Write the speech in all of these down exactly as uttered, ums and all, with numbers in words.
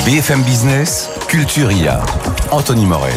B F M Business, Culture I A. Anthony Morel.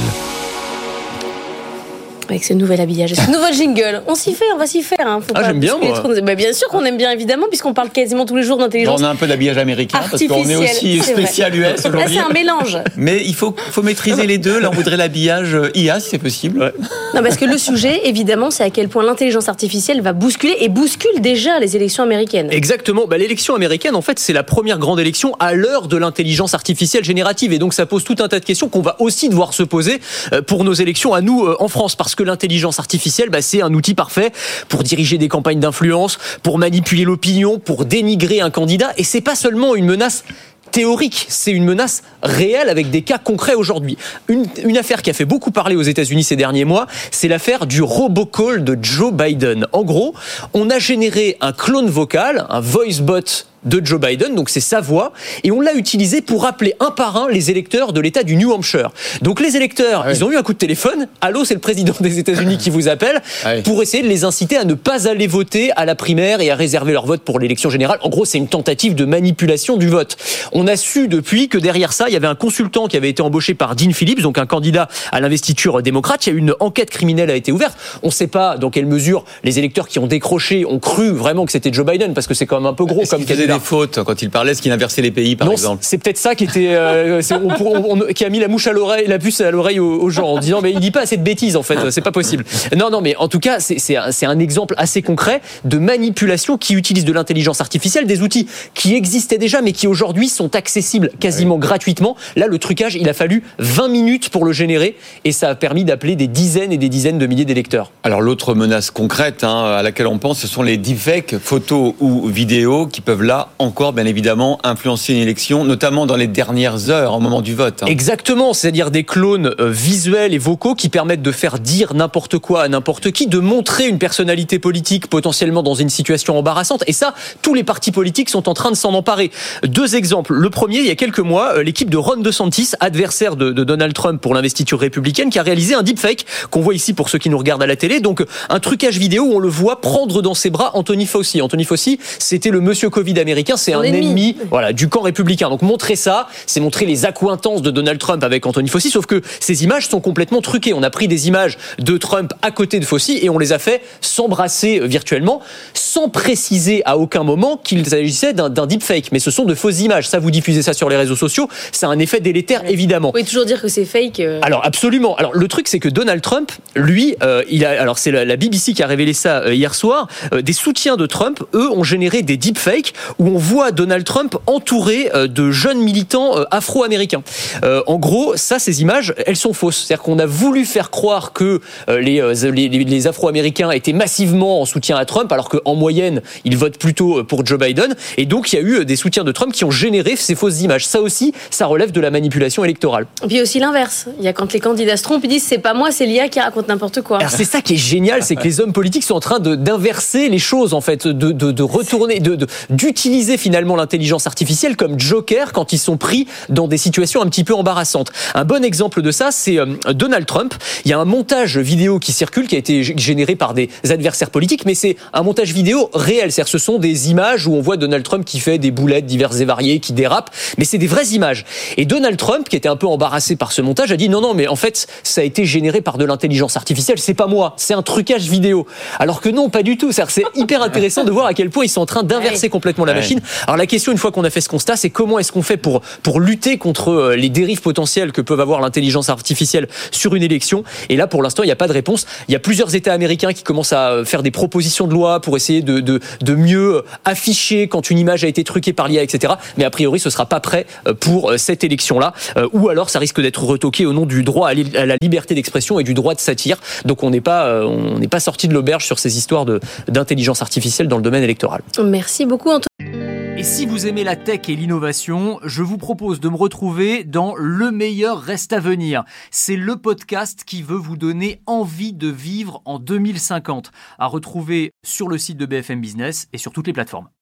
Avec ce nouvel habillage, ce nouveau jingle, on s'y fait, on va s'y faire. Hein. Faut ah, pas j'aime bien, moi. Trop... Bah, bien sûr qu'on aime bien, évidemment, puisqu'on parle quasiment tous les jours d'intelligence. Bon, on a un peu d'habillage américain, parce qu'on est aussi c'est spécial vrai. U S aujourd'hui. Là, c'est un mélange. Mais il faut, faut maîtriser les deux. Là, on voudrait l'habillage I A, si c'est possible. Ouais. Non, parce que le sujet, évidemment, c'est à quel point l'intelligence artificielle va bousculer et bouscule déjà les élections américaines. Exactement. Bah, l'élection américaine, en fait, c'est la première grande élection à l'heure de l'intelligence artificielle générative. Et donc, ça pose tout un tas de questions qu'on va aussi devoir se poser pour nos élections à nous en France. Parce que l'intelligence artificielle, bah, c'est un outil parfait pour diriger des campagnes d'influence, pour manipuler l'opinion, pour dénigrer un candidat. Et c'est pas seulement une menace théorique, c'est une menace réelle avec des cas concrets aujourd'hui. Une, une affaire qui a fait beaucoup parler aux États-Unis ces derniers mois, c'est l'affaire du robocall de Joe Biden. En gros, on a généré un clone vocal, un voice bot de Joe Biden, donc c'est sa voix, et on l'a utilisé pour appeler un par un les électeurs de l'État du New Hampshire. Donc les électeurs, ah oui. ils ont eu un coup de téléphone, allô, c'est le président des États-Unis qui vous appelle, ah oui. pour essayer de les inciter à ne pas aller voter à la primaire et à réserver leur vote pour l'élection générale. En gros, c'est une tentative de manipulation du vote. On a su depuis que derrière ça, il y avait un consultant qui avait été embauché par Dean Phillips, donc un candidat à l'investiture démocrate. Il y a eu une enquête criminelle a été ouverte. On ne sait pas dans quelle mesure les électeurs qui ont décroché ont cru vraiment que c'était Joe Biden, parce que c'est quand même un peu gros Est-ce comme candidat. Des fautes quand il parlait, est-ce qu'il inversait les pays, par non, exemple? C'est peut-être ça qui était, euh, c'est, on, on, on, qui a mis la mouche à l'oreille, la puce à l'oreille aux, aux gens en disant mais il dit pas assez de bêtises en fait, c'est pas possible. Non, non, mais en tout cas, c'est, c'est, un, c'est un exemple assez concret de manipulation qui utilise de l'intelligence artificielle, des outils qui existaient déjà mais qui aujourd'hui sont accessibles quasiment oui. gratuitement. Là, le trucage, il a fallu vingt minutes pour le générer et ça a permis d'appeler des dizaines et des dizaines de milliers d'électeurs. Alors l'autre menace concrète hein, à laquelle on pense, ce sont les deepfakes, photos ou vidéos qui peuvent là encore bien évidemment influencer une élection, notamment dans les dernières heures au moment du vote. Hein. Exactement, c'est-à-dire des clones euh, visuels et vocaux qui permettent de faire dire n'importe quoi à n'importe qui, de montrer une personnalité politique potentiellement dans une situation embarrassante. Et ça, tous les partis politiques sont en train de s'en emparer. Deux exemples. Le premier, il y a quelques mois, euh, l'équipe de Ron DeSantis, adversaire de, de Donald Trump pour l'investiture républicaine, qui a réalisé un deepfake qu'on voit ici pour ceux qui nous regardent à la télé. Donc un trucage vidéo où on le voit prendre dans ses bras Anthony Fauci. Anthony Fauci, c'était le monsieur Covid américain, c'est un ennemi, ennemi voilà, du camp républicain. Donc montrer ça, c'est montrer les accointances de Donald Trump avec Anthony Fauci, sauf que ces images sont complètement truquées. On a pris des images de Trump à côté de Fauci et on les a fait s'embrasser virtuellement, sans préciser à aucun moment qu'il s'agissait d'un, d'un deepfake. Mais ce sont de fausses images. Ça, vous diffusez ça sur les réseaux sociaux, ça a un effet délétère, ouais. évidemment. Vous pouvez toujours dire que c'est fake. Euh... Alors absolument. Alors le truc, c'est que Donald Trump, lui, euh, il a, alors c'est la, la B B C qui a révélé ça euh, hier soir, euh, des soutiens de Trump, eux, ont généré des deepfakes où on voit Donald Trump entouré euh, de jeunes militants euh, afro-américains. Euh, en gros, ça, ces images, elles sont fausses. C'est-à-dire qu'on a voulu faire croire que euh, les, euh, les, les afro-américains étaient massivement en soutien à Trump, alors qu'en moyenne, ils votent plutôt pour Joe Biden. Et donc, il y a eu des soutiens de Trump qui ont généré ces fausses images. Ça aussi, ça relève de la manipulation électorale. Et puis aussi l'inverse. Il y a quand les candidats se trompent, ils disent c'est pas moi, c'est l'I A qui raconte n'importe quoi. Alors c'est ça qui est génial, c'est que les hommes politiques sont en train de, d'inverser les choses, en fait, de, de, de retourner, de, de, d'utiliser finalement l'intelligence artificielle comme joker quand ils sont pris dans des situations un petit peu embarrassantes. Un bon exemple de ça, c'est euh, Donald Trump. Il y a un montage vidéo qui circule, qui a été généré par des adversaires politiques, mais c'est un montage vidéo réel. C'est-à-dire ce sont des images où on voit Donald Trump qui fait des boulettes diverses et variées, qui dérape, mais c'est des vraies images. Et Donald Trump, qui était un peu embarrassé par ce montage, a dit non, non, mais en fait, ça a été généré par de l'intelligence artificielle, c'est pas moi, c'est un trucage vidéo. Alors que non, pas du tout. C'est-à-dire, c'est hyper intéressant de voir à quel point ils sont en train d'inverser complètement la machine. Alors la question, une fois qu'on a fait ce constat, c'est comment est-ce qu'on fait pour, pour lutter contre les dérives potentielles que peuvent avoir l'intelligence artificielle sur une élection. Et là, pour l'instant, il n'y a pas de réponse. Il y a plusieurs États américains qui commencent à faire des propositions de loi pour essayer de, de, de mieux afficher quand une image a été truquée par l'I A, et cetera. Mais a priori, ce ne sera pas prêt pour cette élection-là. Ou alors, ça risque d'être retoqué au nom du droit à la liberté d'expression et du droit de satire. Donc, on n'est pas, on n'est pas sorti de l'auberge sur ces histoires de, d'intelligence artificielle dans le domaine électoral. Merci beaucoup, Antoine. Et si vous aimez la tech et l'innovation, je vous propose de me retrouver dans Le meilleur reste à venir. C'est le podcast qui veut vous donner envie de vivre en deux mille cinquante. À retrouver sur le site de B F M Business et sur toutes les plateformes.